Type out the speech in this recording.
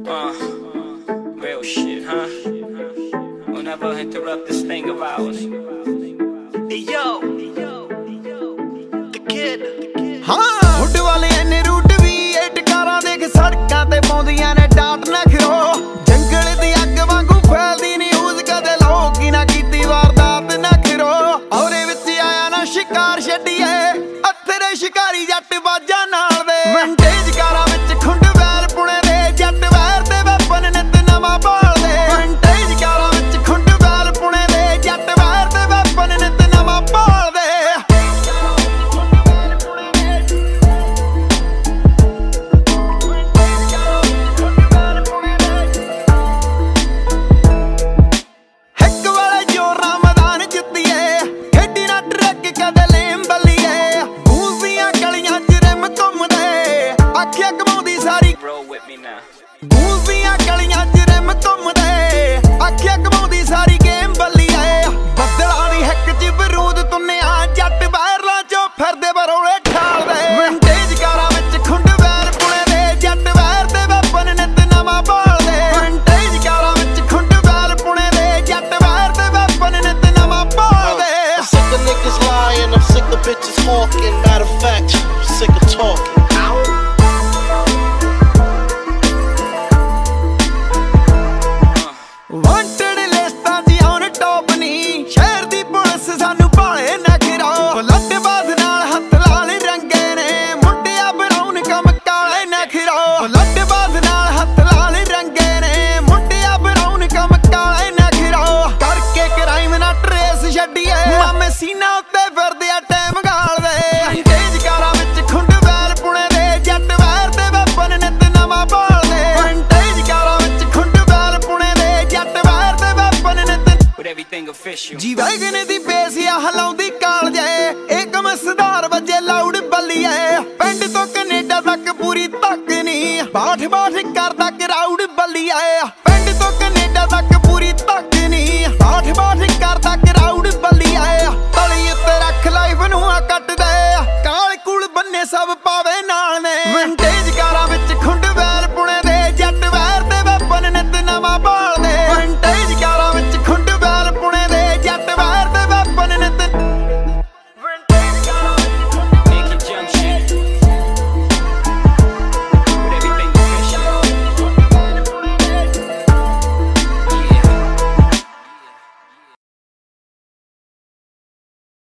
Real shit, huh? We'll never interrupt this thing of ours. Hey yo, the kid. ਹਾਂ hood ਵਾਲੇ ਐਨੇ route ਵੀ ਇਹ ਟਕਾਰਾਂ ਦੇਖ ਸੜਕਾਂ ਤੇ ਪਾਉਂਦੀਆਂ ਨੇ ਡਾਟ ਨਾ ਖਿਰੋ ਜੰਗਲ ਦੀ ਅੱਗ ਵਾਂਗੂ ਫੈਲਦੀ ਨਿਊਜ਼ ਕਦੇ ਲੋਕੀ ਨਾ ਕੀਤੀ ਵਾਰਦਾਤ ਨਾ ਖਿਰੋ ਔਰੇ ਵਿੱਚ ਆਇਆ ਨਾ ਸ਼ਿਕਾਰ ਛੱਡੀਏ ਅੱਥਰੇ ਸ਼ਿਕਾਰੀ ਜੱਟ ਬਾਜਾਂ ਨਾਲ ਦੇ ਵਿੰਟੇਜ ਕਾਰਾਂ ਵਿੱਚ ਖੁੰਡ ਵੈਲ ਪੁਣੇ ਦੇ ਜੱਟ ਵੈਰ ਤੇ ਵੈਪਨ ਨਿੱਤ ਨਵਾਂ ਭਾਲਦੇ ਵਿੰਟੇਜ ਕਾਰਾਂ ਵਿੱਚ ਖੁੰਡ ਵੈਲ ਪੁਣੇ ਦੇ ਜੱਟ ਵੈਰ ਤੇ ਵੈਪਨ ਨਿੱਤ ਨਵਾਂ ਭਾਲਦੇ ਗੂੰਜ਼ਦੀਆਂ ਗਲੀਆਂ ਚ ਰਿਮ ਘੁੰਮਦੇ ਆਖਿਆ ਘਮਾਉਂਦੀ ਸਾਰੀ ਗੇਮ ਬੱਲੀ ਆਏ ਬੱਦਲਾਂ ਦੀ ਹਿੱਕ ਚ ਬਰੂਦ ਤੁੰਨਿਆ ਜੱਟ ਬਾਹਰਲਾਂ ਚੋਂ ਫਿਰਦੇ ਬਰੋਲੇ ਠਾਲਦੇ ਵਿੰਟੇਜ ਕਾਰਾਂ ਵਿੱਚ ਖੁੰਡ ਵੈਰ ਪੁਣੇ ਦੇ ਜੱਟ ਵੈਰ ਤੇ ਵੈਪਨ ਨਿੱਤ ਨਵਾਂ ਭਾਲਦੇ ਵਿੰਟੇਜ ਕਾਰਾਂ ਵਿੱਚ ਖੁੰਡ ਵੈਰ ਪੁਣੇ ਦੇ ਜੱਟ ਵੈਰ ਤੇ ਵੈਪਨ ਨਿੱਤ ਨਵਾਂ ਭਾਲਦੇ I'm sick of niggas lying, I'm sick of bitches hawking. Matter of fact, I'm sick of talking. Wanted ਲਿਸਟਾਂ ਦੀ ਔਨ ਟੌਪ ਨੀ ਸ਼ਹਿਰ ਦੀ ਪੁਲਿਸ ਸਾਨੂੰ ਭਾਲੇ ਨਾ ਗਿਰਾਓ ਬਲੱਡ ਬਾਜ਼ ਨਾਲ ਹੱਥ ਲਾਲ ਰੰਗੇ ਨੇ ਮੁੰਡਿਆ ਬਰਾਉਨ ਕੰਮ ਕਾਲੇ ਨਾ ਖਿਰਾਓ ਬਲੱਡ ਬਾਜ਼ ਨਾਲ ਹੱਥ ਲਾਲ ਰੰਗੇ ਨੇ ਮੁੰਡਿਆ ਬਰਾਉਨ ਕੰਮ ਕਾਲੇ ਨਾ ਖਿਰਾਓ ਕਰਕੇ ਕ੍ਰਾਈਮ ਨਾ ਟਰੇਸ ਛੱਡੀਏ ਮਾਮੇ ਸੀਨਾ ਉੱਤੇ ਫਿਰਦੇ ਆ ਟਾਈਮ ਗਾਲਦੇ ਤੇਜ ਕਾਰਾਂ ਵਿੱਚ ਖੁੰਡ ਵੈਲ ਪੁਣੇ ਦੇ ਜੱਟ ਵੈਰ ਤੇ ਵੈਪਨ ਨਿੱਤ ਨਵਾਂ ਭਾਲਦੇ ਤੇਜ ਕਾਰਾਂ ਵਿੱਚ ਖੁੰਡ ਵੈਲ ਪੁਣੇ ਦੇ ਜੱਟ ਵੈਰ ਤੇ ਵੈਪਨ ਨਿੱਤ With everything official. G wagon ਦੀ ਬੇਸਿਆ ਹਲਾਉਂਦੀ ਕਾਲ ਜਾਏ ਏਕਮ ਸੁਧਾਰ ਵਜੇ ਲਾਊਡ ਬੱਲੀਏ ਪਿੰਡ ਤੋਂ ਕੈਨੇਡਾ ਤੱਕ ਪੂਰੀ ਤੱਕ ਨਹੀਂ ਬਾਠ ਕਰਦਾ ਕਰਾਊਡ ਬੱਲੀਏ